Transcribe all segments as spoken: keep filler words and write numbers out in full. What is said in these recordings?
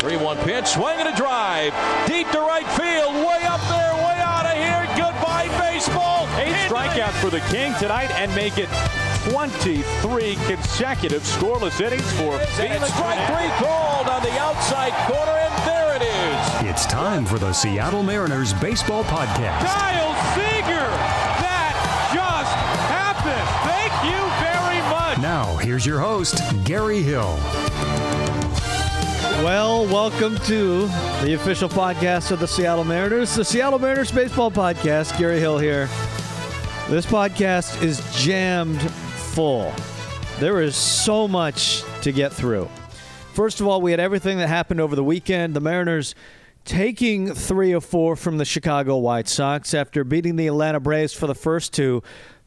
three one pitch, swing and a drive. Deep to right field, way up there, way out of here. Goodbye, baseball. Eight strikeouts for the King tonight and make it twenty-three consecutive scoreless innings for Felix. Strike three called on the outside corner, and there it is. It's time for the Seattle Mariners Baseball Podcast. Kyle Seager! That just happened! Thank you very much! Now, here's your host, Gary Hill. Well, welcome to the official podcast of the Seattle Mariners, the Seattle Mariners Baseball Podcast. Gary Hill here. This podcast is jammed full. There is so much to get through. First of all, we had everything that happened over the weekend. The Mariners taking three of four from the Chicago White Sox after beating the Atlanta Braves for the first two.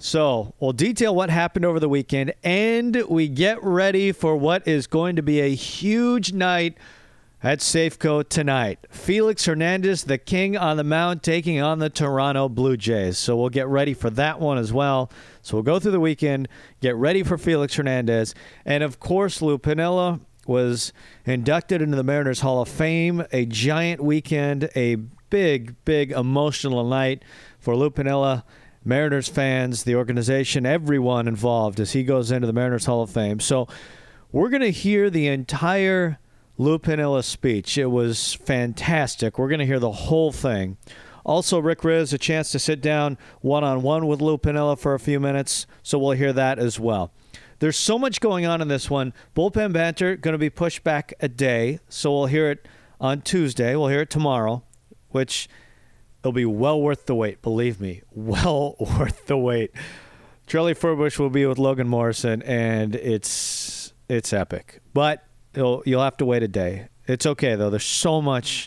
So we'll detail what happened over the weekend, and we get ready for what is going to be a huge night at Safeco tonight. Felix Hernandez, the King on the mound, taking on the Toronto Blue Jays. So we'll get ready for that one as well. So we'll go through the weekend, get ready for Felix Hernandez. And, of course, Lou Piniella was inducted into the Mariners Hall of Fame. A giant weekend, a big, big emotional night for Lou Piniella, Mariners fans, the organization, everyone involved as he goes into the Mariners Hall of Fame. So we're going to hear the entire Lou Piniella speech. It was fantastic. We're going to hear the whole thing. Also, Rick Riz, a chance to sit down one-on-one with Lou Piniella for a few minutes, so we'll hear that as well. There's so much going on in this one. Bullpen banter going to be pushed back a day, so we'll hear it on Tuesday. We'll hear it tomorrow, which it'll be well worth the wait, believe me. Well worth the wait. Trelly Furbush will be with Logan Morrison, and it's it's epic. But You'll, you'll have to wait a day. It's okay, though. There's so much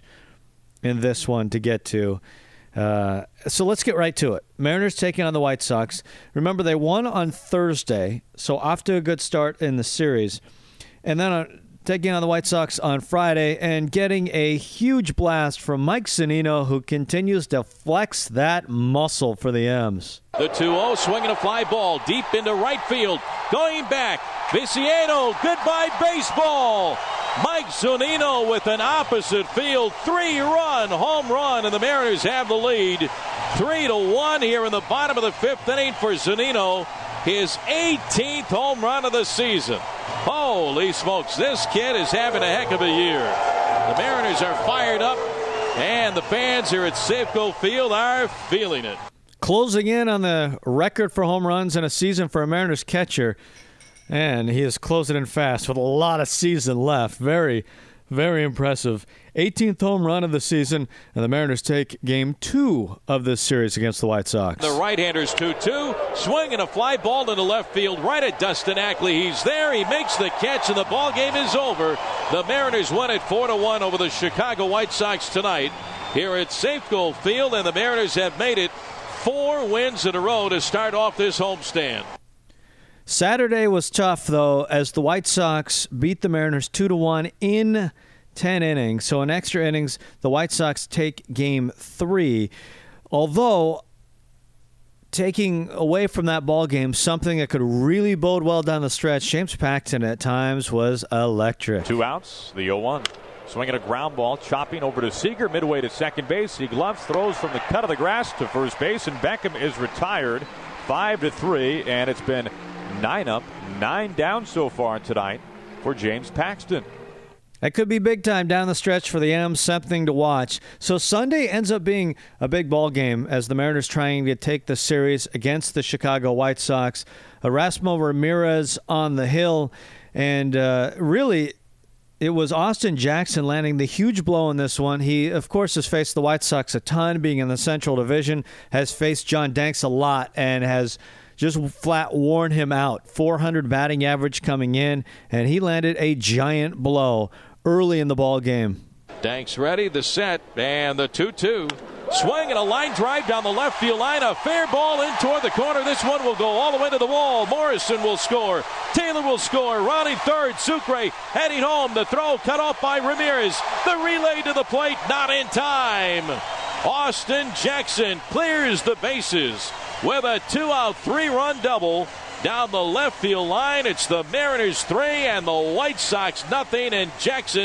in this one to get to. Uh, so let's get right to it. Mariners taking on the White Sox. Remember, they won on Thursday, so off to a good start in the series. And then uh, taking on the White Sox on Friday and getting a huge blast from Mike Zunino, who continues to flex that muscle for the M's. The two oh, swinging a fly ball deep into right field. Going back, Viciano, goodbye baseball. Mike Zunino with an opposite field three-run home run, and the Mariners have the lead. Three to one here in the bottom of the fifth inning for Zunino. His eighteenth home run of the season. Holy smokes, this kid is having a heck of a year. The Mariners are fired up, and the fans here at Safeco Field are feeling it. Closing in on the record for home runs in a season for a Mariners catcher. And he is closing in fast with a lot of season left. Very, very impressive. eighteenth home run of the season, and the Mariners take game two of this series against the White Sox. The right-handers two two, swinging a fly ball into left field right at Dustin Ackley. He's there. He makes the catch, and the ball game is over. The Mariners win it four to one over the Chicago White Sox tonight here at Safeco Field, and the Mariners have made it four wins in a row to start off this homestand. Saturday was tough, though, as the White Sox beat the Mariners two to one in ten innings. So in extra innings, the White Sox take game three. Although, taking away from that ball game, something that could really bode well down the stretch, James Paxton at times was electric. Two outs, the oh one. Swinging a ground ball, chopping over to Seager, midway to second base. He gloves, throws from the cut of the grass to first base, and Beckham is retired. Five to three, and it's been nine up, nine down so far tonight for James Paxton. That could be big time down the stretch for the M's, something to watch. So Sunday ends up being a big ball game as the Mariners trying to take the series against the Chicago White Sox. Erasmo Ramirez on the hill, and uh, really it was Austin Jackson landing the huge blow in this one. He, of course, has faced the White Sox a ton, being in the Central Division, has faced John Danks a lot, and has just flat worn him out. four hundred batting average coming in, and he landed a giant blow early in the ball game. Danks ready, the set, and the two two. Swing and a line drive down the left field line. A fair ball in toward the corner. This one will go all the way to the wall. Morrison will score. Taylor will score. Rounding third. Sucre heading home. The throw cut off by Ramirez. The relay to the plate. Not in time. Austin Jackson clears the bases with a two-out, three-run double down the left field line. It's the Mariners three and the White Sox nothing, and Jackson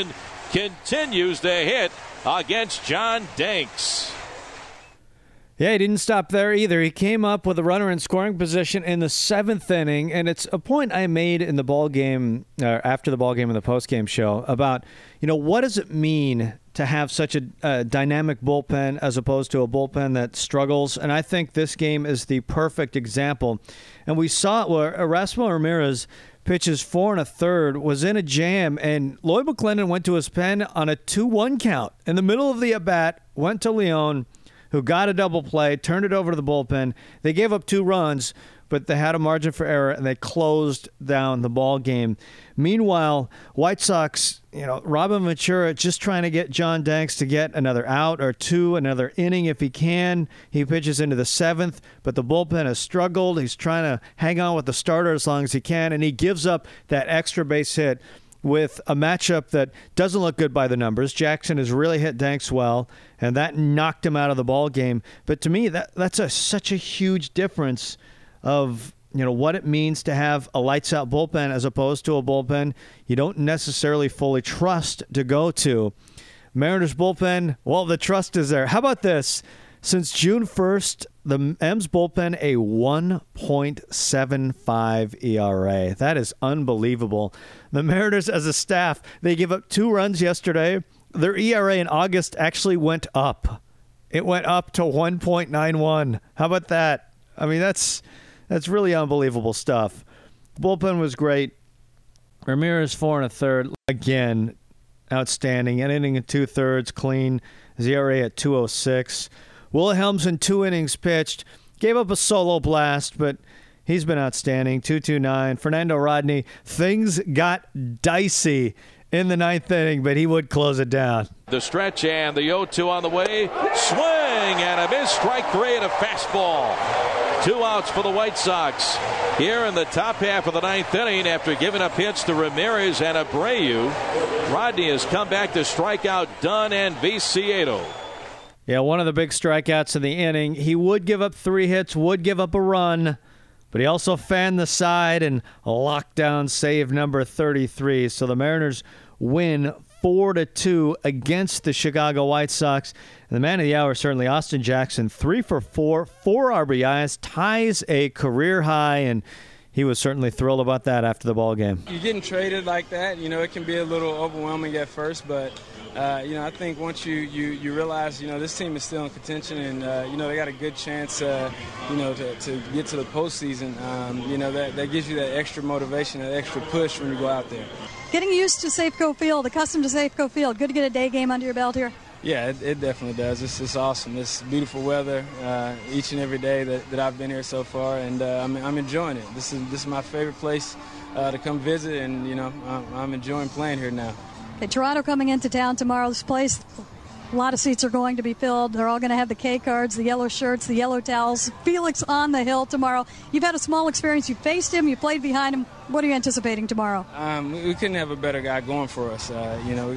continues to hit against John Danks. Yeah, he didn't stop there either. He came up with a runner in scoring position in the seventh inning, and it's a point I made in the ball game, uh, after the ball game in the post-game show, about, you know, what does it mean to have such a, a dynamic bullpen as opposed to a bullpen that struggles? And I think this game is the perfect example. And we saw it where Erasmo Ramirez pitches four and a third, was in a jam, and Lloyd McClendon went to his pen on a two one count. In the middle of the at-bat, went to Leon, who got a double play, turned it over to the bullpen. They gave up two runs, but they had a margin for error, and they closed down the ball game. Meanwhile, White Sox, you know, Robin Ventura just trying to get John Danks to get another out or two, another inning if he can. He pitches into the seventh, but the bullpen has struggled. He's trying to hang on with the starter as long as he can, and he gives up that extra base hit with a matchup that doesn't look good by the numbers. Jackson has really hit Danks well, and that knocked him out of the ball game. But to me, that that's a, such a huge difference of, you know, what it means to have a lights-out bullpen as opposed to a bullpen you don't necessarily fully trust to go to. Mariners bullpen, well, the trust is there. How about this? Since June first, the M's bullpen a one point seven five E R A. That is unbelievable. The Mariners as a staff, they gave up two runs yesterday. Their E R A in August actually went up. It went up to one point nine one. How about that? I mean, that's that's really unbelievable stuff. The bullpen was great. Ramirez four and a third. Again, outstanding. An inning and two thirds, clean. His E R A at two oh six. Wilhelms in two innings pitched. Gave up a solo blast, but he's been outstanding. two two nine. Fernando Rodney, things got dicey in the ninth inning, but he would close it down. The stretch and the oh two on the way. Swing and a miss. Strike three and a fastball. Two outs for the White Sox here in the top half of the ninth inning after giving up hits to Ramirez and Abreu. Rodney has come back to strike out Dunn and Viciedo. Yeah, one of the big strikeouts in the inning. He would give up three hits, would give up a run, but he also fanned the side and locked down save number thirty-three. So the Mariners win four to two against the Chicago White Sox. And the man of the hour, certainly Austin Jackson, three for four, four R B Is, ties a career high, and he was certainly thrilled about that after the ball game. You're getting traded like that, you know, it can be a little overwhelming at first, but Uh, you know, I think once you, you, you realize, you know, this team is still in contention and, uh, you know, they got a good chance, uh, you know, to, to get to the postseason. Um, you know, that, that gives you that extra motivation, that extra push when you go out there. Getting used to Safeco Field, accustomed to Safeco Field. Good to get a day game under your belt here. Yeah, it, it definitely does. It's, it's awesome. It's beautiful weather uh, each and every day that, that I've been here so far, and uh, I'm, I'm enjoying it. This is this is my favorite place uh, to come visit, and, you know, I'm, I'm enjoying playing here now. Okay, Toronto coming into town tomorrow. This place, a lot of seats are going to be filled. They're all going to have the K cards, the yellow shirts, the yellow towels. Felix on the hill tomorrow. You've had a small experience. You faced him. You played behind him. What are you anticipating tomorrow? Um, we couldn't have a better guy going for us. Uh, you know,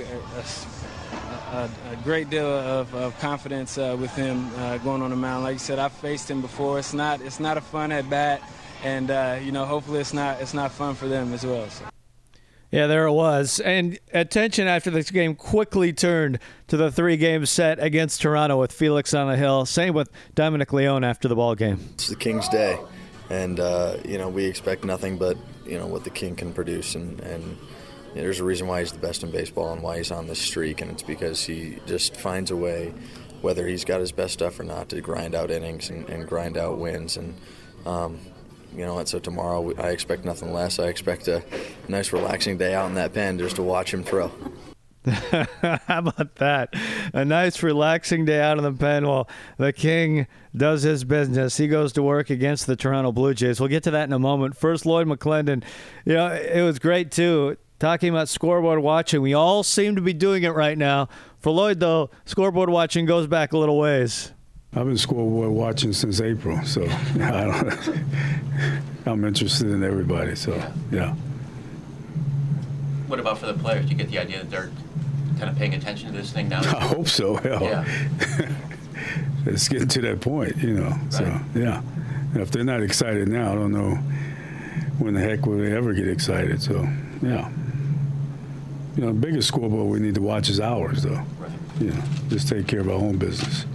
a, a, a great deal of, of confidence uh, with him uh, going on the mound. Like you said, I've faced him before. It's not it's not a fun at bat, and uh, you know, hopefully it's not it's not fun for them as well. So. Yeah, there it was. And attention after this game quickly turned to the three-game set against Toronto with Felix on the hill. Same with Dominic Leone after the ball game. It's the King's day, and, uh, you know, we expect nothing but, you know, what the King can produce. And, and you know, there's a reason why he's the best in baseball and why he's on this streak, and it's because he just finds a way, whether he's got his best stuff or not, to grind out innings and, and grind out wins. And, um, You know what, so tomorrow I expect nothing less. I expect a nice relaxing day out in that pen just to watch him throw. How about that? A nice relaxing day out in the pen while the King does his business. He goes to work against the Toronto Blue Jays. We'll get to that in a moment. First, Lloyd McClendon. You know, it was great, too, talking about scoreboard watching. We all seem to be doing it right now. For Lloyd, though, scoreboard watching goes back a little ways. I've been scoreboard watching since April, so I don't, I'm interested in everybody, so yeah. What about for the players? Do you get the idea that they're kind of paying attention to this thing now? I hope so, hell. Yeah. It's getting to that point, you know, right. So yeah. And if they're not excited now, I don't know when the heck will they ever get excited, so yeah. You know, the biggest scoreboard we need to watch is ours, though. Right. You know, just take care of our own business.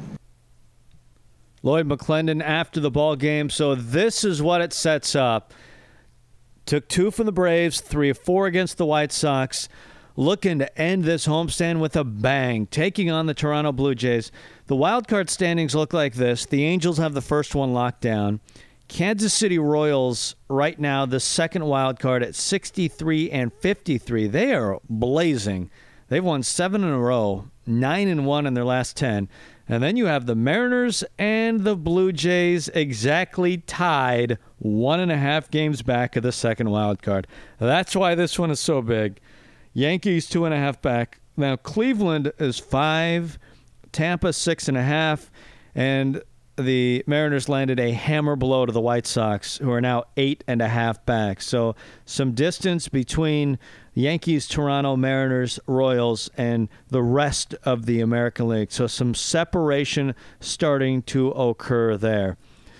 Lloyd McClendon after the ball game. So this is what it sets up. Took two from the Braves, three of four against the White Sox. Looking to end this homestand with a bang, taking on the Toronto Blue Jays. The wild card standings look like this. The Angels have the first one locked down. Kansas City Royals right now the second wild card at sixty-three and fifty-three. They are blazing. They've won seven in a row, nine and one in their last ten. And then you have the Mariners and the Blue Jays exactly tied, one and a half games back of the second wild card. That's why this one is so big. Yankees two and a half back. Now Cleveland is five, Tampa six and a half, and the Mariners landed a hammer blow to the White Sox, who are now eight and a half back. So some distance between Yankees, Toronto, Mariners, Royals, and the rest of the American League. So some separation starting to occur there.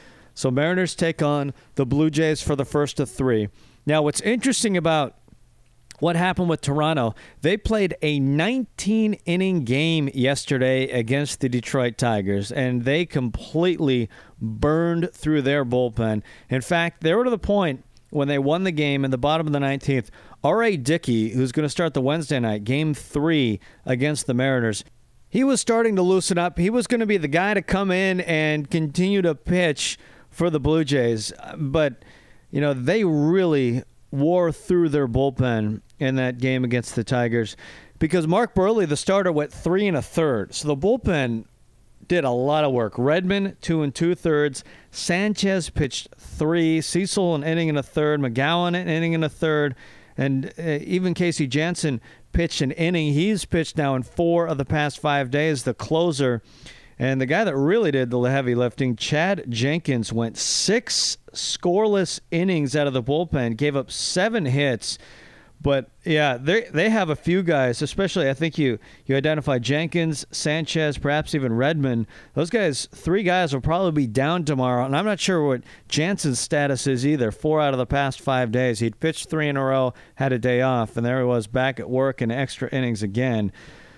So Mariners take on the Blue Jays for the first of three. Now, what's interesting about what happened with Toronto, they played a nineteen-inning game yesterday against the Detroit Tigers, and they completely burned through their bullpen. In fact, they were to the point when they won the game in the bottom of the nineteenth, R A. Dickey, who's going to start the Wednesday night, game three against the Mariners, he was starting to loosen up. He was going to be the guy to come in and continue to pitch for the Blue Jays. But, you know, they really wore through their bullpen in that game against the Tigers because Mark Burley, the starter, went three and a third. So the bullpen did a lot of work. Redmond, two and two thirds. Sanchez pitched three. Cecil, an inning and a third. McGowan, an inning and a third. And uh, even Casey Janssen pitched an inning. He's pitched now in four of the past five days, the closer. And the guy that really did the heavy lifting, Chad Jenkins, went six scoreless innings out of the bullpen, gave up seven hits. But, yeah, they they have a few guys, especially I think you, you identified Jenkins, Sanchez, perhaps even Redmond. Those guys, three guys will probably be down tomorrow. And I'm not sure what Jansen's status is either. Four out of the past five days. He'd pitched three in a row, had a day off, and there he was back at work in extra innings again.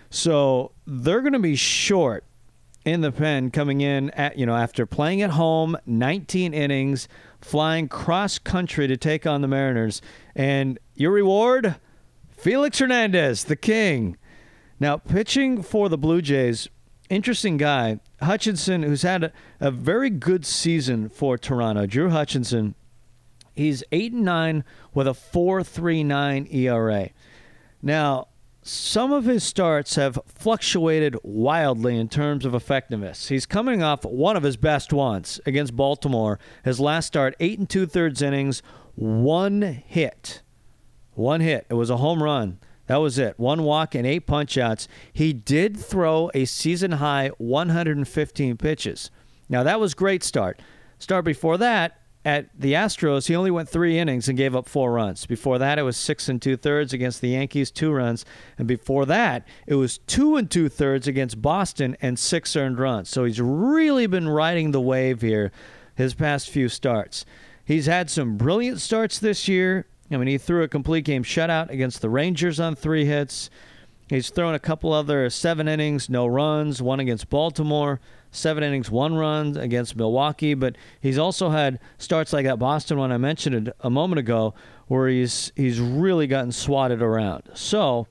So they're going to be short in the pen coming in at, you know, after playing at home, nineteen innings, flying cross country to take on the Mariners. And your reward, Felix Hernandez, the king. Now, pitching for the Blue Jays, interesting guy, Hutchinson, who's had a, a very good season for Toronto. Drew Hutchinson, he's eight and nine with a four point three nine E R A. Now, some of his starts have fluctuated wildly in terms of effectiveness. He's coming off one of his best ones against Baltimore. His last start, eight and two-thirds innings, one hit. One hit. It was a home run. That was it. One walk and eight punch-outs. He did throw a season-high one hundred fifteen pitches. Now, that was a great start. Start before that, at the Astros, he only went three innings and gave up four runs. Before that, it was six and two-thirds against the Yankees, two runs. And before that, it was two and two-thirds against Boston and six earned runs. So he's really been riding the wave here his past few starts. He's had some brilliant starts this year. I mean, he threw a complete game shutout against the Rangers on three hits. He's thrown a couple other seven innings, no runs, one against Baltimore. Seven innings, one run against Milwaukee, but he's also had starts like that Boston one I mentioned a moment ago where he's he's really gotten swatted around. So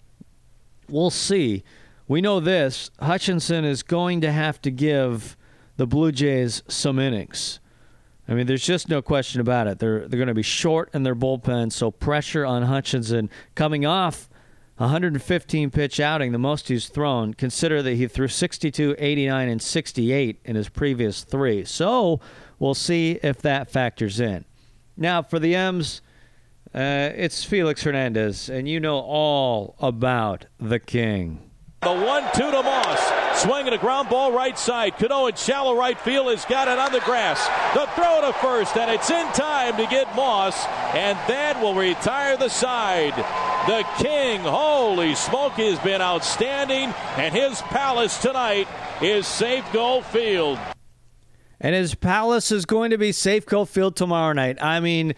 we'll see. We know this. Hutchinson is going to have to give the Blue Jays some innings. I mean, there's just no question about it. They're they're going to be short in their bullpen, so pressure on Hutchinson coming off one hundred fifteen pitch outing, the most he's thrown. Consider that he threw sixty-two, eighty-nine, and sixty-eight in his previous three. So we'll see if that factors in. Now, for the M's, uh, it's Felix Hernandez, and you know all about the king. The one two to Moss. Swinging a ground ball right side. Cano in shallow right field has got it on the grass. The throw to first, and it's in time to get Moss, and that will retire the side. The king, holy smoke, has been outstanding, and his palace tonight is Safeco Field. And his palace is going to be Safeco Field tomorrow night. I mean,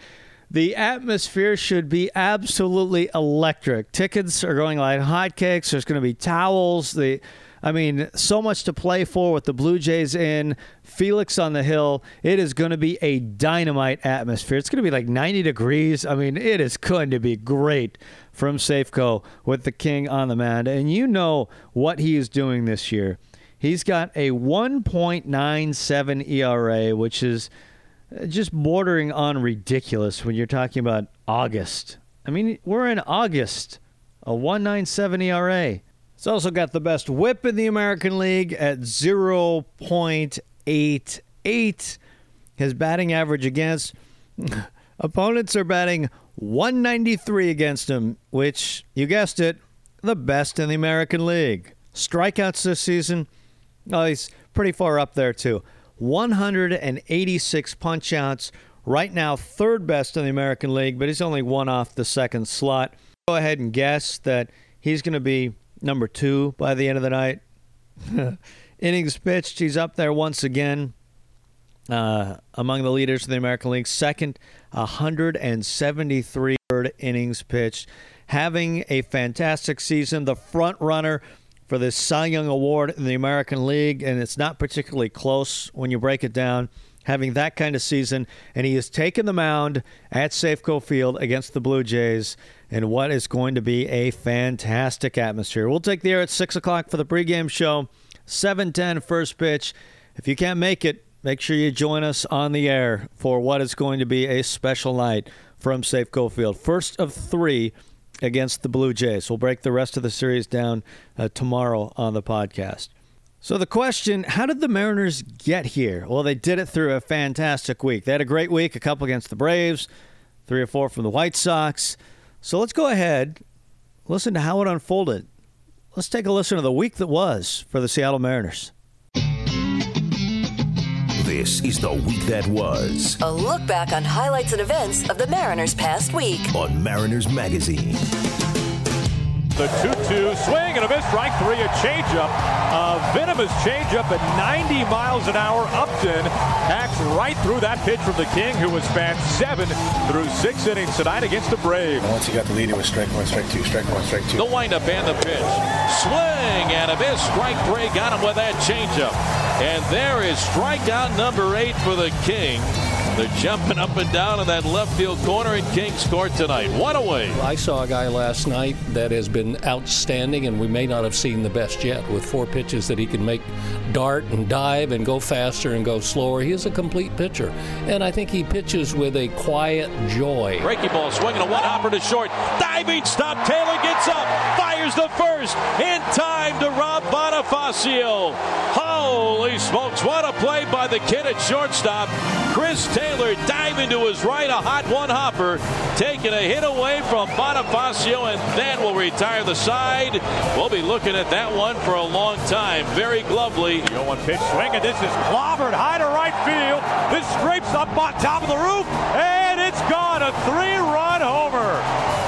The atmosphere should be absolutely electric. Tickets are going like hotcakes. There's going to be towels. The, I mean, so much to play for with the Blue Jays in. Felix on the Hill. It is going to be a dynamite atmosphere. It's going to be like ninety degrees. I mean, it is going to be great from Safeco with the King on the mound. And you know what he is doing this year. He's got a one point nine seven E R A, which is just bordering on ridiculous when you're talking about August. I mean, we're in August. A one point nine seven E R A. It's also got the best whip in the American League at zero point eight eight. His batting average against opponents are batting one ninety-three against him, which, you guessed it, the best in the American League. Strikeouts this season, oh, he's pretty far up there too. one hundred eighty-six punch-outs. Right now, third best in the American League, but he's only one off the second slot. Go ahead and guess that he's going to be number two by the end of the night. Innings pitched, he's up there once again uh, among the leaders of the American League. Second, one hundred seventy-three third innings pitched. Having a fantastic season, the front runner for this Cy Young Award in the American League, and it's not particularly close when you break it down, having that kind of season, and he has taken the mound at Safeco Field against the Blue Jays in what is going to be a fantastic atmosphere. We'll take the air at six o'clock for the pregame show, seven ten first pitch. If you can't make it, make sure you join us on the air for what is going to be a special night from Safeco Field. First of three against the Blue Jays. We'll break the rest of the series down uh, tomorrow on the podcast. So the question, how did the Mariners get here? Well, they did it through a fantastic week. They had a great week, a couple against the Braves, three or four from the White Sox. So let's go ahead, listen to how it unfolded. Let's take a listen to the week that was for the Seattle Mariners. This is the week that was. A look back on highlights and events of the Mariners' past week. On Mariners Magazine. The two two swing and a miss, strike three, a changeup. A venomous changeup at ninety miles an hour. Upton hacks right through that pitch from the King, who was spanned seven through six innings tonight against the Braves. Once he got the lead, it was strike one, strike two, strike one, strike two. The windup and the pitch. Swing and a miss, strike three. Got him with that changeup. And there is strikeout number eight for the King. They're jumping up and down in that left field corner, and King scored tonight. One away. I saw a guy last night that has been outstanding, and we may not have seen the best yet, with four pitches that he can make dart and dive and go faster and go slower. He is a complete pitcher, and I think he pitches with a quiet joy. Breaking ball, swinging a one-hopper to short. Diving stop. Taylor gets up, fires the first. In time to Rob Bonifacio. Holy smokes, what a play by the kid at shortstop. Chris Taylor diving to his right, a hot one-hopper, taking a hit away from Bonifacio, and then will retire the side. We'll be looking at that one for a long time. Very glovely. The oh one pitch swing, and this is clobbered high to right field. This scrapes up on top of the roof, and it's gone. A three-run homer.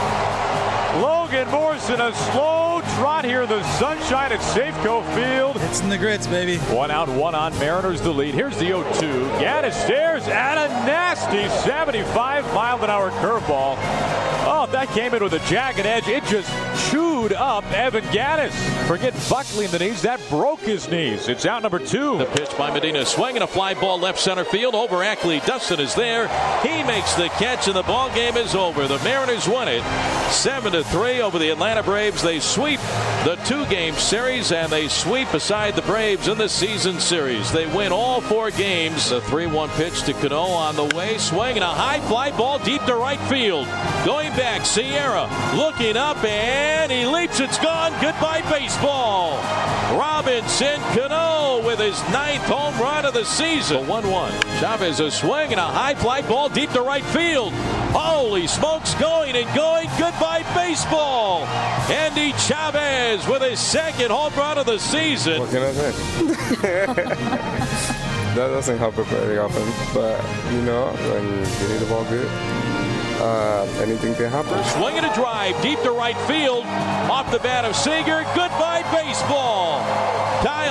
Logan Morrison, a slow trot here in the sunshine at Safeco Field. It's in the grits, baby. One out, one on. Mariners the lead. Here's the oh two. Gaddis stares at a nasty seventy-five mile an hour curveball. Oh, that came in with a jagged edge. It just chewed up Evan Gaddis. Forget buckling the knees. That broke his knees. It's out number two. The pitch by Medina. Swinging a fly ball left center field. Over Ackley. Dustin is there. He makes the catch, and the ball game is over. The Mariners won it seven to three over the Atlanta Braves. They sweep the two-game series, and they sweep aside the Braves in the season series. They win all four games. The three one pitch to Cano on the way. Swinging a high fly ball deep to right field. Going back, Sierra looking up, and he leaps. It's gone. Goodbye baseball. Robinson Cano with his ninth home run of the season. one one. Chavez a swing and a high fly ball deep to right field. Holy smokes, going and going. Goodbye baseball. Andy Chavez with his second home run of the season. What can I say? That doesn't happen very often, but you know, when you hit the ball good, uh, anything can happen. Swinging a drive deep to right field, off the bat of Seager. Goodbye baseball. Kyle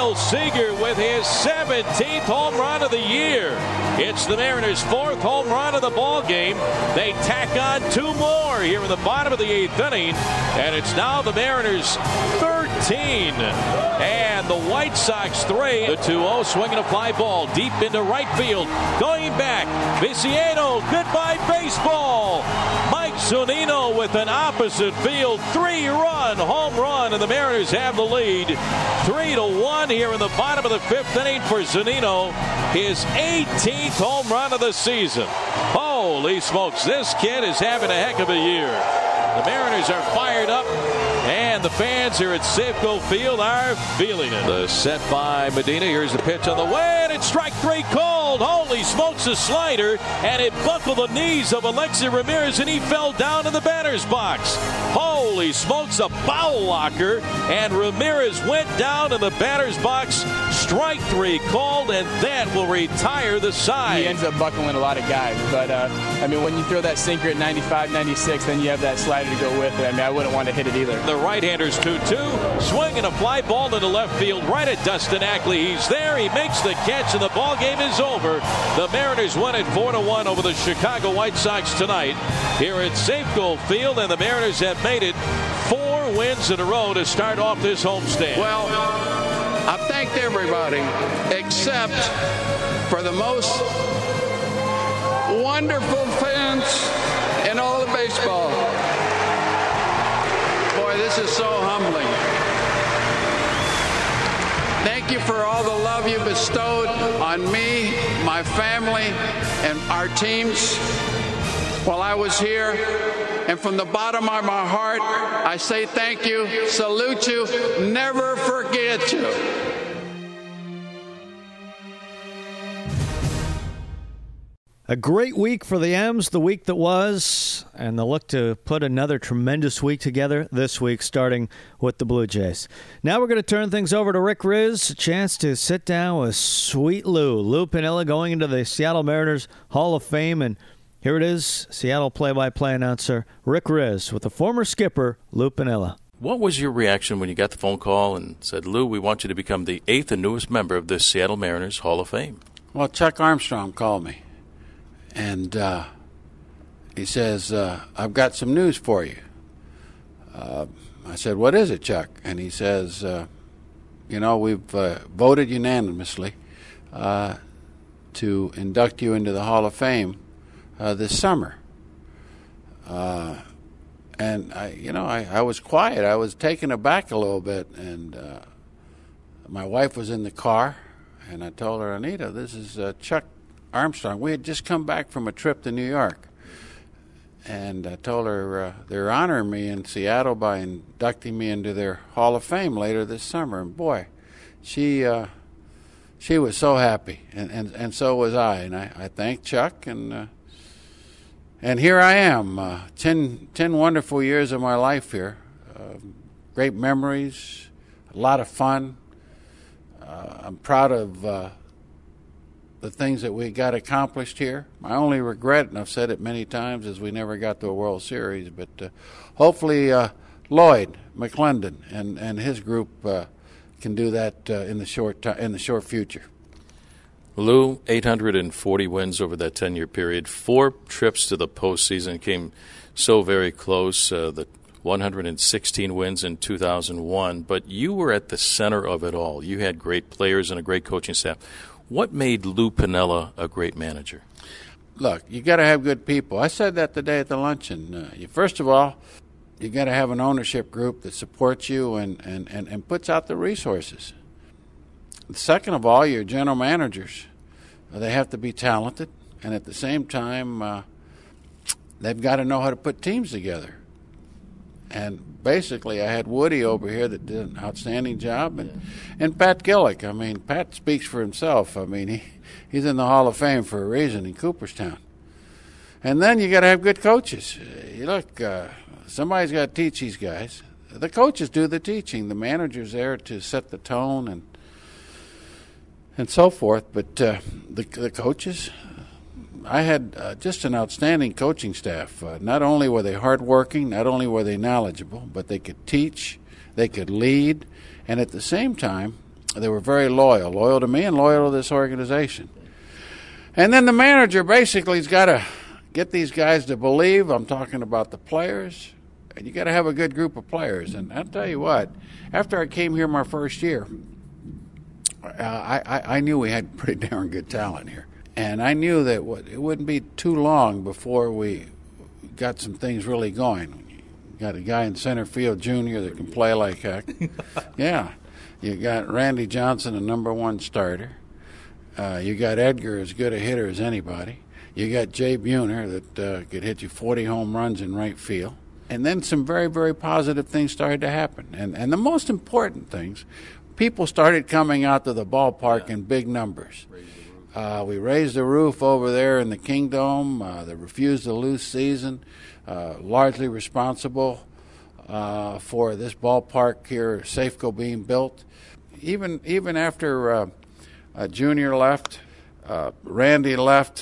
Cornell Seager with his seventeenth home run of the year. It's the Mariners' fourth home run of the ball game. They tack on two more here in the bottom of the eighth inning, and it's now the Mariners thirteen and the White Sox three. The two oh swinging a fly ball deep into right field. Going back, Viciedo, goodbye baseball. Mike Zunino with an opposite field three-run home run, and the Mariners have the lead three to one here in the bottom of the fifth inning for Zunino, his eighteenth home run of the season. Holy smokes, this kid is having a heck of a year. The Mariners are fired up, and the fans here at Safeco Field are feeling it. The set by Medina. Here's the pitch on the way, and it's strike three called. Holy smokes, a slider, and it buckled the knees of Alexi Ramirez, and he fell down in the batter's box. Holy smokes, a foul locker, and Ramirez went down in the batter's box. Strike three called, and that will retire the side. He ends up buckling a lot of guys, but uh, I mean, when you throw that sinker at ninety-five, ninety-six, then you have that slider to go with it. I mean, I wouldn't want to hit it either. The right-hander's two two, swinging a fly ball into left field right at Dustin Ackley. He's there, he makes the catch, and the ball game is over. The Mariners win it four to one over the Chicago White Sox tonight here at Safeco Field, and the Mariners have made it four wins in a row to start off this homestand. Well, I thanked everybody except for the most wonderful fans in all of baseball. Boy, this is so humbling. Thank you for all the love you bestowed on me, my family, and our teams while I was here. And from the bottom of my heart, I say thank you, salute you, never forget you. A great week for the M's, the week that was, and they'll look to put another tremendous week together this week, starting with the Blue Jays. Now we're going to turn things over to Rick Rizzs, a chance to sit down with Sweet Lou. Lou Piniella going into the Seattle Mariners Hall of Fame, and here it is, Seattle play-by-play announcer Rick Rizzs with the former skipper Lou Piniella. What was your reaction when you got the phone call and said, Lou, we want you to become the eighth and newest member of the Seattle Mariners Hall of Fame? Well, Chuck Armstrong called me. And uh, he says, uh, I've got some news for you. Uh, I said, what is it, Chuck? And he says, uh, you know, we've uh, voted unanimously uh, to induct you into the Hall of Fame uh, this summer. Uh, and, I, you know, I, I was quiet. I was taken aback a little bit. And uh, my wife was in the car, and I told her, Anita, this is uh, Chuck Armstrong. We had just come back from a trip to New York, and I told her uh, they're honoring me in Seattle by inducting me into their Hall of Fame later this summer. And boy, she uh, she was so happy, and, and, and so was I. And I, I thanked Chuck, and uh, and here I am, uh, ten, ten wonderful years of my life here. Uh, great memories, a lot of fun. Uh, I'm proud of Uh, the things that we got accomplished here. My only regret, and I've said it many times, is we never got to a World Series. But uh, hopefully uh, Lloyd McClendon and, and his group uh, can do that uh, in the short t- in the short future. Lou, eight hundred forty wins over that ten-year period. Four trips to the postseason, came so very close. Uh, the one hundred sixteen wins in two thousand one. But you were at the center of it all. You had great players and a great coaching staff. What made Lou Piniella a great manager? Look, you got to have good people. I said that today at the luncheon. Uh, you, first of all, you got to have an ownership group that supports you and, and, and, and puts out the resources. Second of all, your general managers. Uh, they have to be talented, and at the same time, uh, they've got to know how to put teams together. And basically, I had Woody over here that did an outstanding job, and, and Pat Gillick. I mean, Pat speaks for himself. I mean, he, he's in the Hall of Fame for a reason in Cooperstown. And then you got to have good coaches. You look, uh, somebody's got to teach these guys. The coaches do the teaching. The manager's there to set the tone and and so forth. But uh, the the coaches. I had uh, just an outstanding coaching staff. Uh, not only were they hardworking, not only were they knowledgeable, but they could teach, they could lead, and at the same time, they were very loyal, loyal to me and loyal to this organization. And then the manager basically has got to get these guys to believe. I'm talking about the players. And you got to have a good group of players. And I'll tell you what, after I came here my first year, uh, I, I, I knew we had pretty darn good talent here. And I knew that it wouldn't be too long before we got some things really going. You got a guy in center field, junior, that can play like heck. Yeah. You got Randy Johnson, a number one starter. Uh, you got Edgar, as good a hitter as anybody. You got Jay Buhner that uh, could hit you forty home runs in right field. And then some very, very positive things started to happen. And and the most important things, people started coming out to the ballpark in big numbers. Uh, we raised the roof over there in the Kingdome, uh, the Refuse to Lose season, uh, largely responsible uh, for this ballpark here, Safeco, being built. Even even after uh, uh, Junior left, uh, Randy left,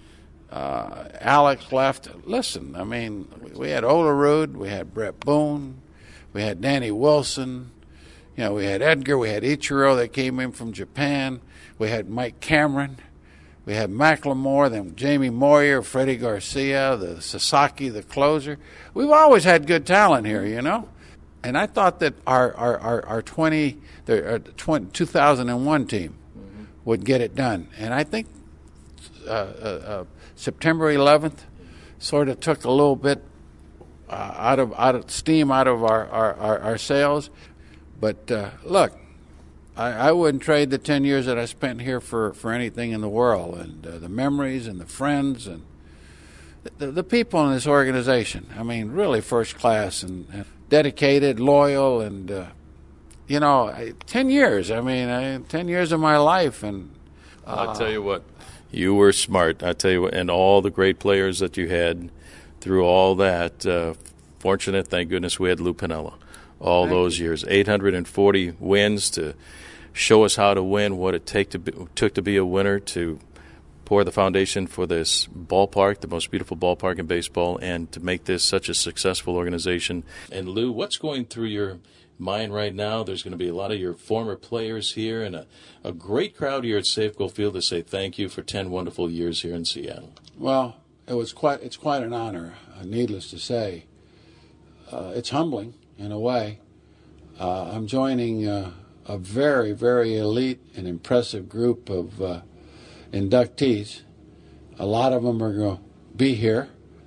uh, Alex left. Listen, I mean, we had Olerud, we had Brett Boone, we had Danny Wilson, you know, we had Edgar, we had Ichiro that came in from Japan. We had Mike Cameron, we had Macklemore, then Jamie Moyer, Freddie Garcia, the Sasaki, the closer. We've always had good talent here, you know. And I thought that our our our, our twenty, the, our twenty, two thousand one team mm-hmm. would get it done. And I think uh, uh, uh, September eleventh sort of took a little bit uh, out of out of steam out of our our, our, our sails. But uh, look. I, I wouldn't trade the ten years that I spent here for, for anything in the world, and uh, the memories and the friends and the, the people in this organization. I mean, really first class and, and dedicated, loyal, and, uh, you know, I, ten years. I mean, I, ten years of my life. And uh, I'll tell you what, you were smart. I tell you what, and all the great players that you had through all that, uh, fortunate, thank goodness we had Lou Piniella. All those years, eight hundred forty wins to show us how to win, what it take to be, took to be a winner, to pour the foundation for this ballpark, the most beautiful ballpark in baseball, and to make this such a successful organization. And Lou, what's going through your mind right now? There's going to be a lot of your former players here and a, a great crowd here at Safeco Field to say thank you for ten wonderful years here in Seattle. Well, it was quite it's quite an honor, uh, needless to say. Uh, it's humbling. In a way, uh, I'm joining uh, a very, very elite and impressive group of uh, inductees. A lot of them are going to be here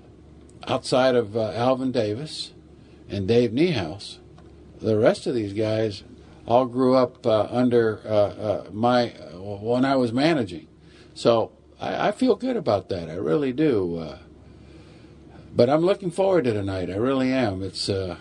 outside of uh, Alvin Davis and Dave Niehaus. The rest of these guys all grew up uh, under uh, uh, my uh, when I was managing. So I, I feel good about that. I really do. Uh, but I'm looking forward to tonight. I really am. It's... Uh,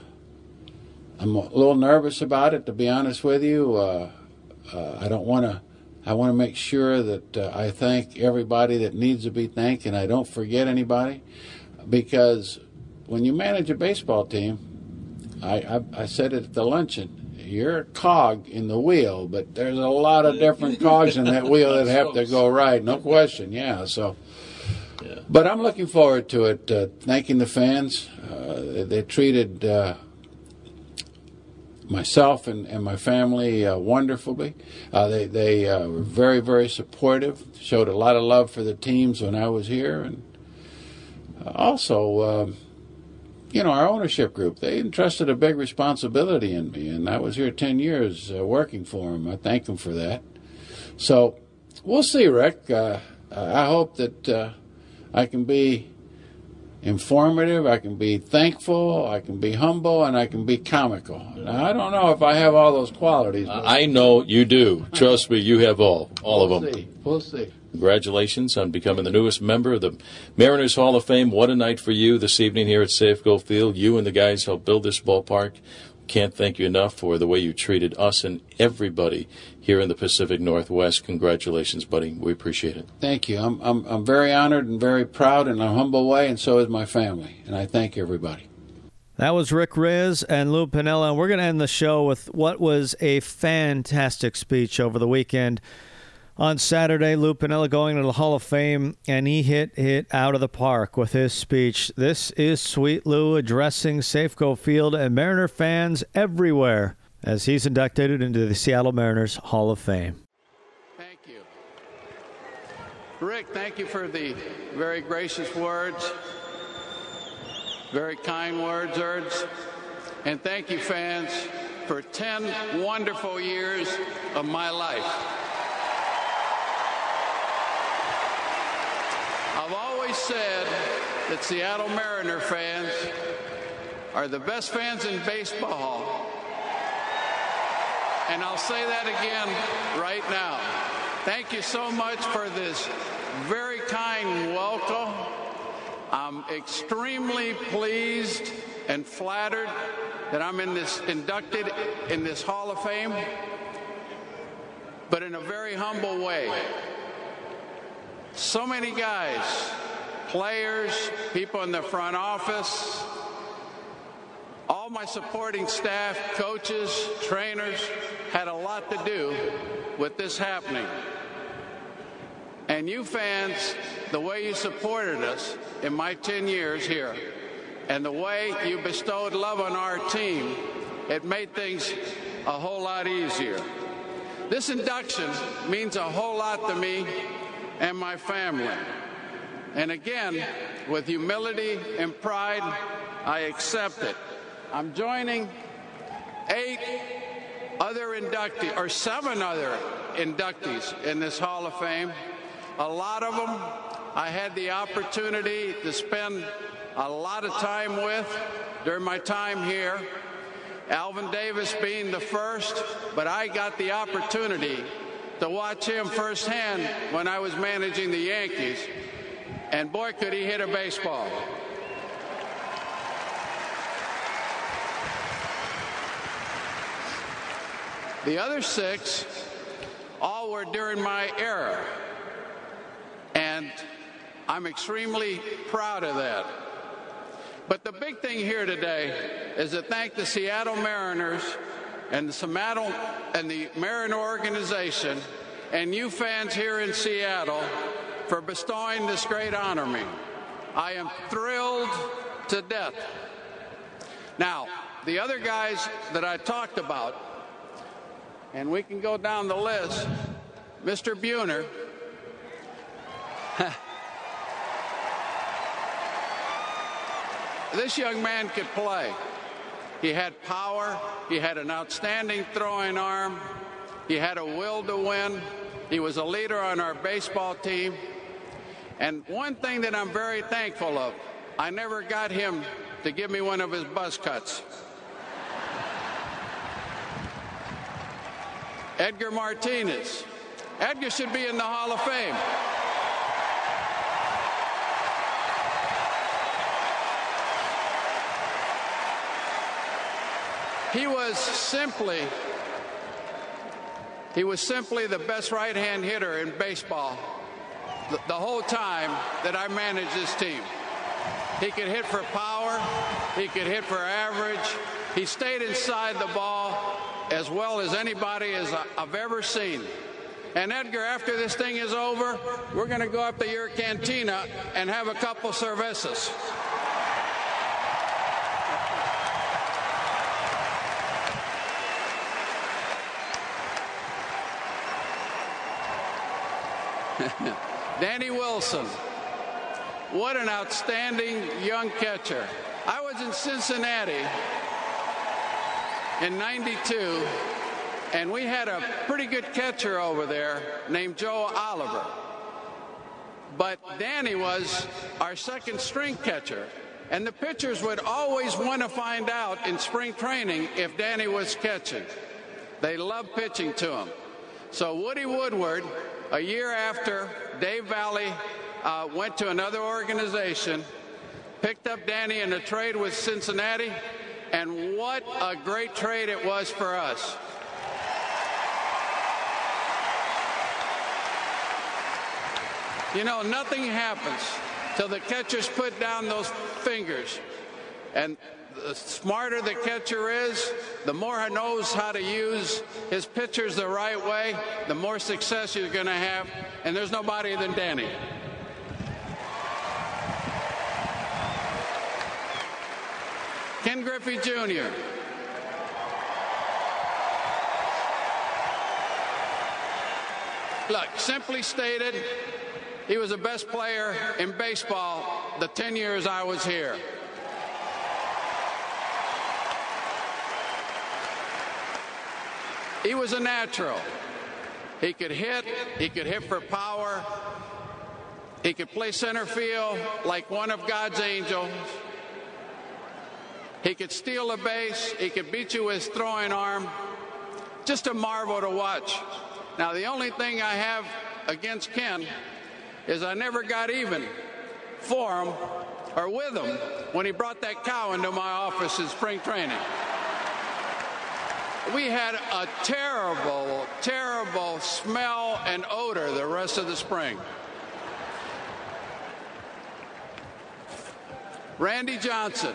I'm a little nervous about it, to be honest with you. Uh, uh, I don't want to. I want to make sure that uh, I thank everybody that needs to be thanked, and I don't forget anybody, because when you manage a baseball team, I, I, I said it at the luncheon. You're a cog in the wheel, but there's a lot of different cogs in that wheel that have to go right. No question. Yeah. So. Yeah. But I'm looking forward to it. Uh, thanking the fans. Uh, they, they treated. Uh, myself and, and my family uh, wonderfully. Uh, they they uh, were very, very supportive, showed a lot of love for the teams when I was here. And also, uh, you know, our ownership group, they entrusted a big responsibility in me, and I was here ten years uh, working for them. I thank them for that. So we'll see, Rick. Uh, I hope that uh, I can be informative, I can be thankful, I can be humble, and I can be comical. Now, I don't know if I have all those qualities. Uh, I know you do. Trust me, you have all, all we'll of them. See. We'll see. Congratulations on becoming the newest member of the Mariners Hall of Fame. What a night for you this evening here at Safeco Field. You and the guys helped build this ballpark. Can't thank you enough for the way you treated us and everybody here in the Pacific Northwest. Congratulations, buddy. We appreciate it. Thank you. I'm I'm I'm very honored and very proud in a humble way, and so is my family. And I thank everybody. That was Rick Rizzs and Lou Piniella. And we're going to end the show with what was a fantastic speech over the weekend. On Saturday, Lou Piniella going to the Hall of Fame, and he hit it out of the park with his speech. This is Sweet Lou addressing Safeco Field and Mariner fans everywhere as he's inducted into the Seattle Mariners Hall of Fame. Thank you. Rick, thank you for the very gracious words, very kind words, words. And thank you, fans, for ten wonderful years of my life. I've always said that Seattle Mariner fans are the best fans in baseball. And I'll say that again right now. Thank you so much for this very kind welcome. I'm extremely pleased and flattered that I'm in this inducted in this Hall of Fame, but in a very humble way. So many guys, players, people in the front office, all my supporting staff, coaches, trainers, had a lot to do with this happening. And you fans, the way you supported us in my ten years here, and the way you bestowed love on our team, it made things a whole lot easier. This induction means a whole lot to me and my family. And again, with humility and pride, I accept it. I'm joining eight other inductees, or seven other inductees in this Hall of Fame. A lot of them I had the opportunity to spend a lot of time with during my time here. Alvin Davis being the first, but I got the opportunity to watch him firsthand when I was managing the Yankees, and boy, could he hit a baseball. The other six all were during my era, and I'm extremely proud of that. But the big thing here today is to thank the Seattle Mariners and the Seattle and the Mariner organization and you fans here in Seattle for bestowing this great honor on me. I am thrilled to death. Now, the other guys that I talked about, and we can go down the list, Mister Buhner. This young man could play. He had power. He had an outstanding throwing arm. He had a will to win. He was a leader on our baseball team. And one thing that I'm very thankful of, I never got him to give me one of his buzz cuts. Edgar Martinez. Edgar should be in the Hall of Fame. He was simply, he was simply the best right-hand hitter in baseball the, the whole time that I managed this team. He could hit for power. He could hit for average. He stayed inside the ball as well as anybody as I've ever seen. And Edgar, after this thing is over, we're going to go up to your cantina and have a couple cervezas. Danny Wilson, what an outstanding young catcher. I was in Cincinnati in ninety-two, and we had a pretty good catcher over there named Joe Oliver. But Danny was our second string catcher, and the pitchers would always want to find out in spring training if Danny was catching. They loved pitching to him. So Woody Woodward, a year after Dave Valley uh, went to another organization, picked up Danny in a trade with Cincinnati, and what a great trade it was for us. You know, nothing happens till the catchers put down those fingers. And the smarter the catcher is, the more he knows how to use his pitchers the right way, the more success you're going to have. And there's nobody than Danny. Ken Griffey Junior look, simply stated, he was the best player in baseball the ten years I was here. He was a natural. He could hit. He could hit for power. He could play center field like one of God's angels. He could steal a base. He could beat you with his throwing arm. Just a marvel to watch. Now, the only thing I have against Ken is I never got even for him or with him when he brought that cow into my office in spring training. We had a terrible, terrible smell and odor the rest of the spring. Randy Johnson.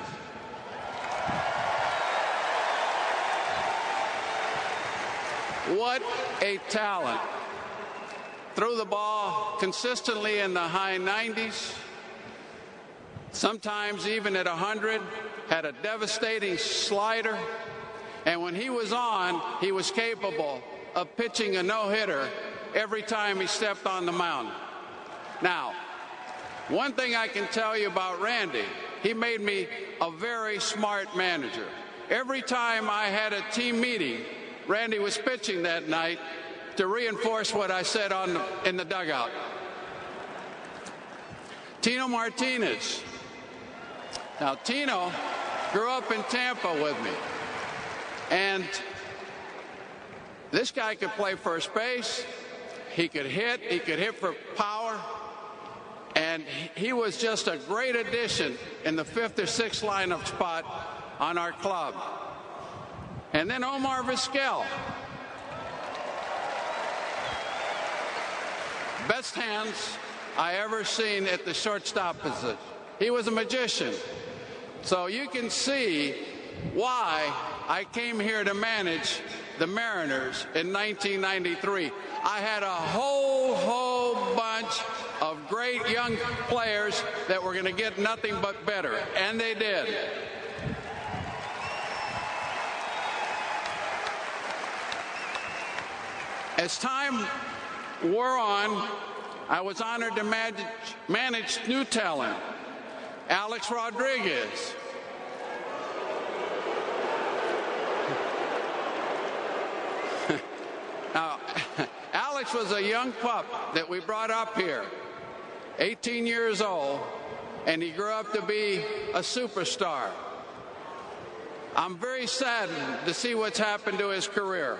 What a talent. Threw the ball consistently in the high nineties, sometimes even at one hundred, had a devastating slider, and when he was on, he was capable of pitching a no-hitter every time he stepped on the mound. Now, one thing I can tell you about Randy, he made me a very smart manager. Every time I had a team meeting, Randy was pitching that night to reinforce what I said on the, in the dugout. Tino Martinez. Now, Tino grew up in Tampa with me. And this guy could play first base. He could hit. He could hit for power. And he was just a great addition in the fifth or sixth lineup spot on our club. And then Omar Vizquel. Best hands I ever seen at the shortstop position. He was a magician. So you can see why I came here to manage the Mariners in nineteen ninety-three. I had a whole, whole bunch of great young players that were going to get nothing but better, and they did. As time wore on, I was honored to manage, manage new talent. Alex Rodriguez. Now, Alex was a young pup that we brought up here, eighteen years old, and he grew up to be a superstar. I'm very saddened to see what's happened to his career.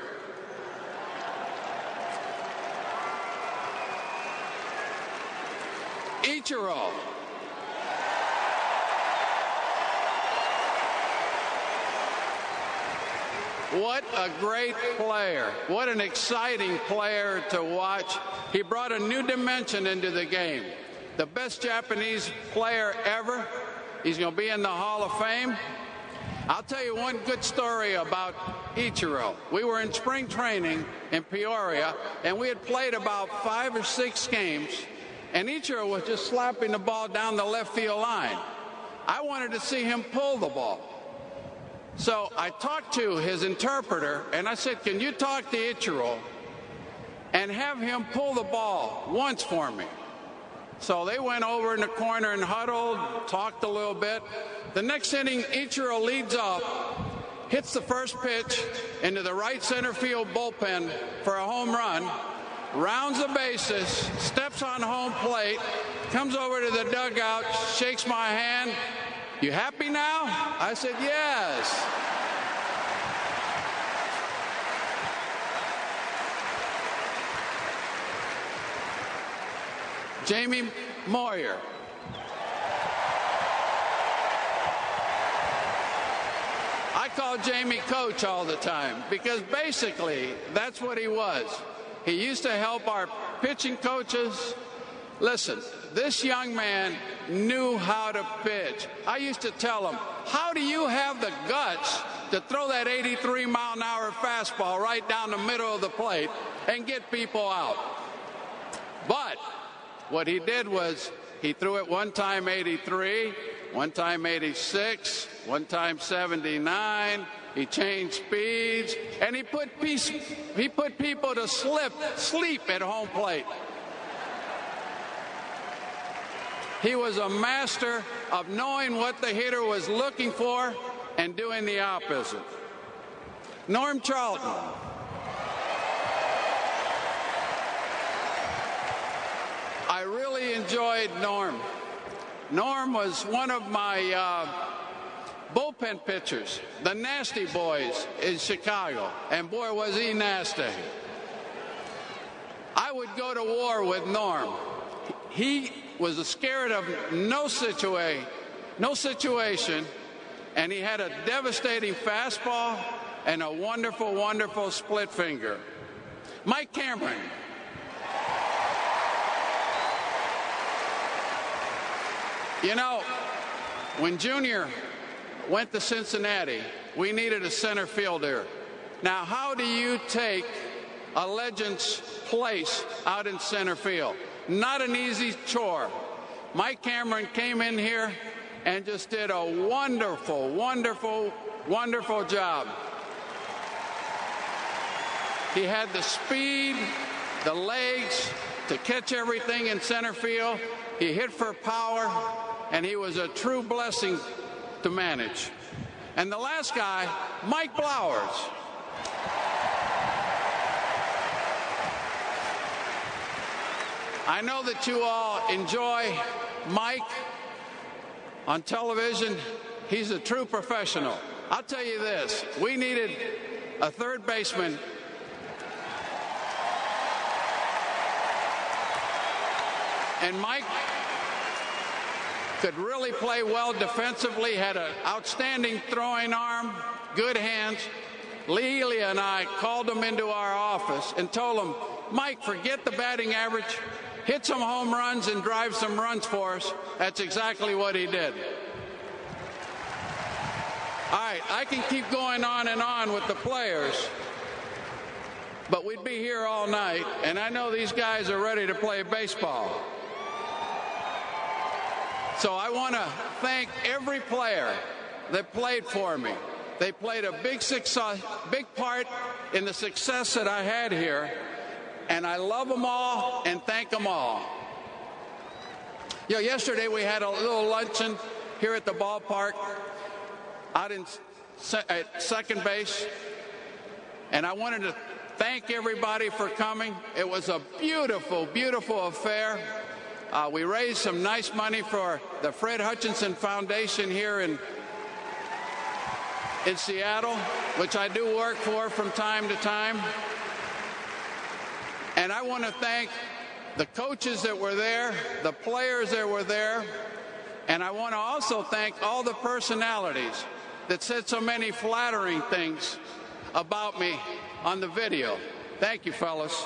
Ichiro. What a great player. What an exciting player to watch. He brought a new dimension into the game. The best Japanese player ever. He's going to be in the Hall of Fame. I'll tell you one good story about Ichiro. We were in spring training in Peoria, and we had played about five or six games, and Ichiro was just slapping the ball down the left field line. I wanted to see him pull the ball. So I talked to his interpreter, and I said, can you talk to Ichiro and have him pull the ball once for me? So they went over in the corner and huddled, talked a little bit. The next inning, Ichiro leads off, hits the first pitch into the right center field bullpen for a home run, rounds the bases, steps on home plate, comes over to the dugout, shakes my hand. You happy now? I said, yes. Jamie Moyer. I call Jamie Coach all the time because basically that's what he was. He used to help our pitching coaches. Listen, this young man knew how to pitch. I used to tell him, how do you have the guts to throw that eighty-three mile an hour fastball right down the middle of the plate and get people out? But what he did was he threw it one time eighty-three, one time eighty-six, one time seventy-nine, He changed speeds, and he put peace, he put people to slip, sleep at home plate. He was a master of knowing what the hitter was looking for and doing the opposite. Norm Charlton. I really enjoyed Norm. Norm was one of my uh, bullpen pitchers, the Nasty Boys in Chicago, and boy was he nasty. I would go to war with Norm. He was scared of no situa- no situation, and he had a devastating fastball and a wonderful, wonderful split finger. Mike Cameron. You know, when Junior went to Cincinnati, we needed a center fielder. Now, how do you take a legend's place out in center field? Not an easy chore. Mike Cameron came in here and just did a wonderful, wonderful, wonderful job. He had the speed, the legs to catch everything in center field. He hit for power, and he was a true blessing to manage. And the last guy, Mike Blowers. I know that you all enjoy Mike on television. He's a true professional. I'll tell you this, we needed a third baseman and Mike could really play well defensively, had an outstanding throwing arm, good hands. Lee Ely and I called him into our office and told him, Mike, forget the batting average, hit some home runs and drive some runs for us. That's exactly what he did. All right, I can keep going on and on with the players, but we'd be here all night, and I know these guys are ready to play baseball. So I want to thank every player that played for me. They played a big success, big part in the success that I had here, and I love them all and thank them all. You know, yesterday we had a little luncheon here at the ballpark out in at second base, and I wanted to thank everybody for coming. It was a beautiful, beautiful affair. Uh, we raised some nice money for the Fred Hutchinson Foundation here in, in Seattle, which I do work for from time to time. And I want to thank the coaches that were there, the players that were there, and I want to also thank all the personalities that said so many flattering things about me on the video. Thank you, fellas.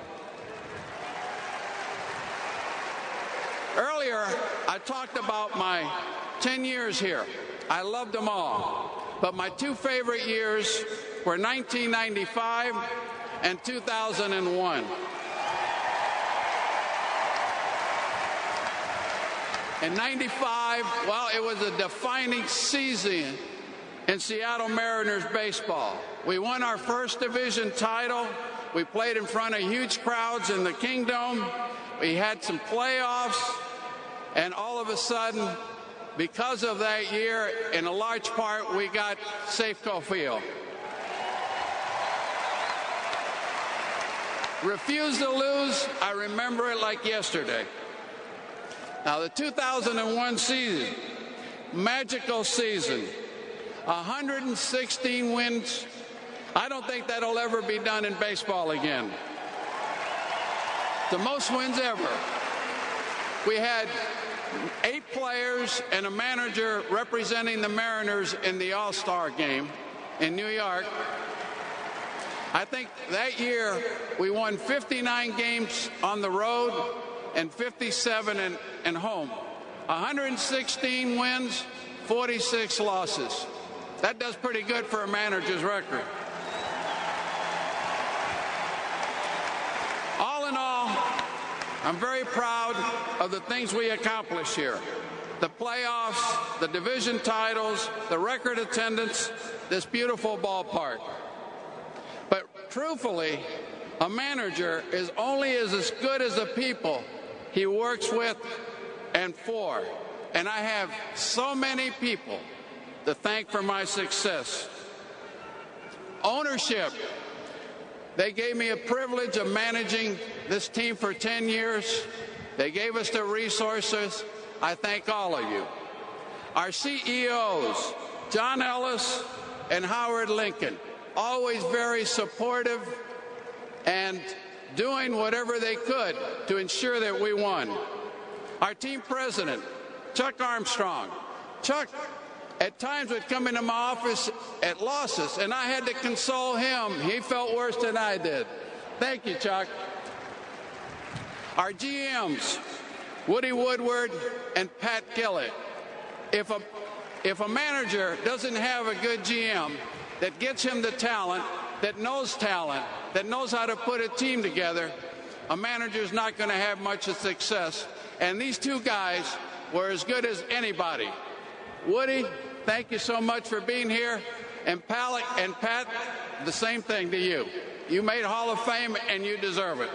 Earlier, I talked about my ten years here. I loved them all. But my two favorite years were nineteen ninety-five and two thousand one. In ninety-five, well, it was a defining season in Seattle Mariners baseball. We won our first division title. We played in front of huge crowds in the Kingdome. We had some playoffs, and all of a sudden, because of that year, in a large part, we got Safeco Field. Refused to lose, I remember it like yesterday. Now, the two thousand one season, magical season, one hundred sixteen wins. I don't think that'll ever be done in baseball again. The most wins ever. We had eight players and a manager representing the Mariners in the All-Star game in New York. I think that year we won fifty-nine games on the road and fifty-seven in, in home. one hundred sixteen wins, forty-six losses. That does pretty good for a manager's record. All in all, I'm very proud of the things we accomplished here. the playoffs, the division titles, the record attendance, this beautiful ballpark. But truthfully, a manager is only as good as the people he works with and for. And I have so many people to thank for my success. Ownership. They gave me a privilege of managing this team for ten years. They gave us the resources. I thank all of you. Our C E Os, John Ellis and Howard Lincoln, always very supportive and doing whatever they could to ensure that we won. Our team president, Chuck Armstrong. Chuck at times would come into my office at losses, and I had to console him. He felt worse than I did. Thank you, Chuck. Our G Ms, Woody Woodward and Pat Gillett. If a, if a manager doesn't have a good G M that gets him the talent, that knows talent, that knows how to put a team together, a manager's not going to have much of success. And these two guys were as good as anybody. Woody, thank you so much for being here. And Palak and Pat, the same thing to you. You made Hall of Fame, and you deserve it.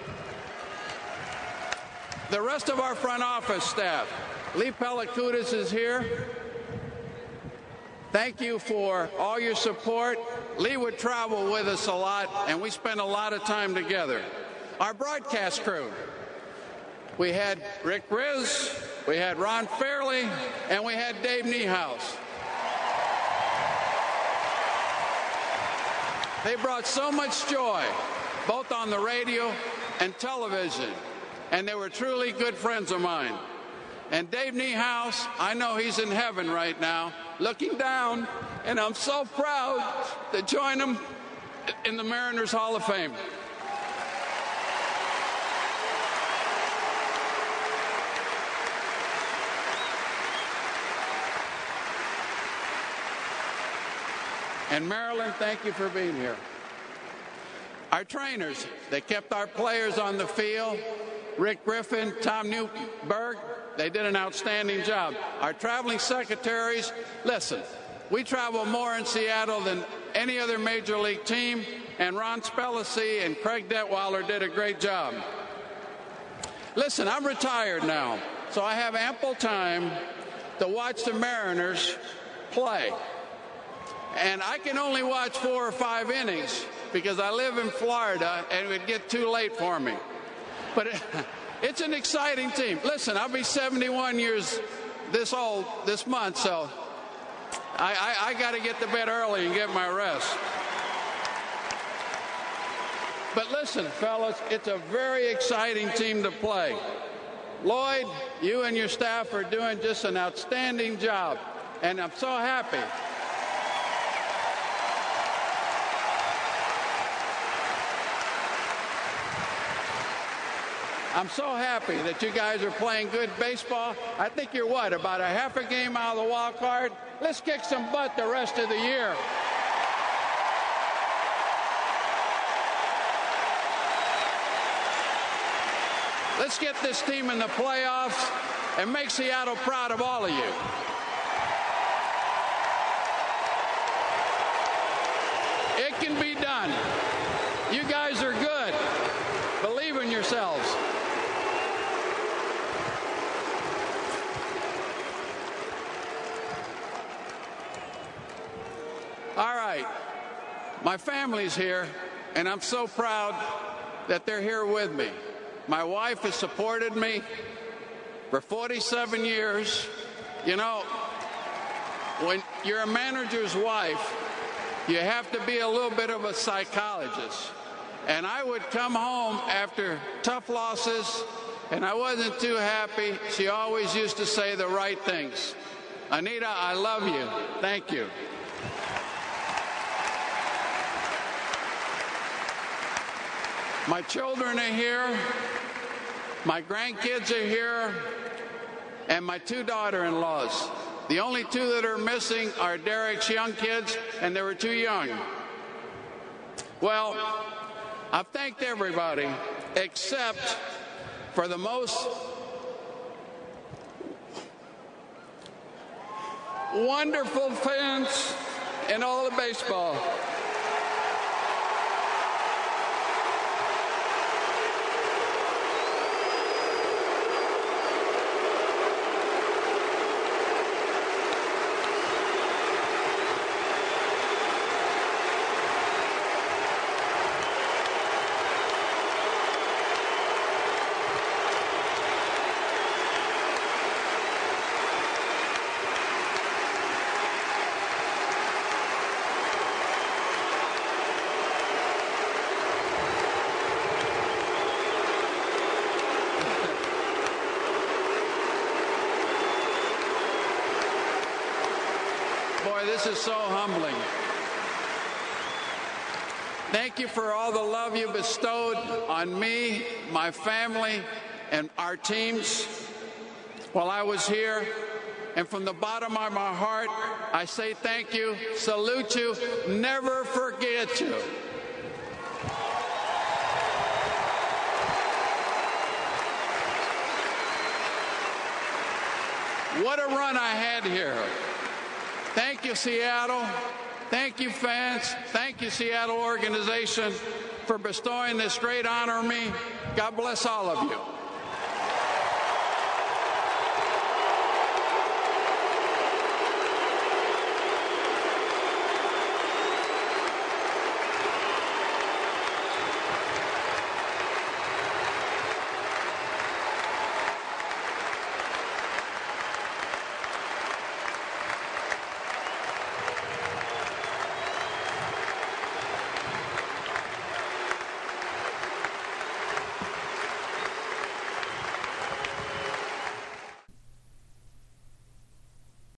The rest of our front office staff, Lee Pelakoutis is here. Thank you for all your support. Lee would travel with us a lot, and we spent a lot of time together. Our broadcast crew. We had Rick Riz, we had Ron Fairley, and we had Dave Niehaus. They brought so much joy, both on the radio and television, and they were truly good friends of mine. And Dave Niehaus, I know he's in heaven right now, looking down, and I'm so proud to join him in the Mariners Hall of Fame. And Marilyn, thank you for being here. Our trainers, they kept our players on the field. Rick Griffin, Tom Newberg, they did an outstanding job. Our traveling secretaries, listen, we travel more in Seattle than any other major league team, and Ron Spellacy and Craig Detweiler did a great job. Listen, I'm retired now, so I have ample time to watch the Mariners play. And I can only watch four or five innings because I live in Florida and it would get too late for me. But it, it's an exciting team. Listen, I'll be seventy-one years this old this month, so I, I, I got to get to bed early and get my rest. But listen, fellas, it's a very exciting team to play. Lloyd, you and your staff are doing just an outstanding job, and I'm so happy. I'm so happy that you guys are playing good baseball. I think you're what, about a half a game out of the wild card? Let's kick some butt the rest of the year. Let's get this team in the playoffs and make Seattle proud of all of you. It can be done. You guys are good. Believe in yourselves. All right, my family's here, and I'm so proud that they're here with me. My wife has supported me for forty-seven years. You know, when you're a manager's wife, you have to be a little bit of a psychologist. And I would come home after tough losses, and I wasn't too happy. She always used to say the right things. Anita, I love you. Thank you. My children are here, my grandkids are here, and my two daughter-in-laws. The only two that are missing are Derek's young kids, and they were too young. Well, I've thanked everybody except for the most wonderful fans in all of baseball. This is so humbling. Thank you for all the love you bestowed on me, my family, and our teams while I was here. And from the bottom of my heart, I say thank you, salute you, never forget you. What a run I had here. Thank you, Seattle. Thank you, fans. Thank you, Seattle organization, for bestowing this great honor on me. God bless all of you.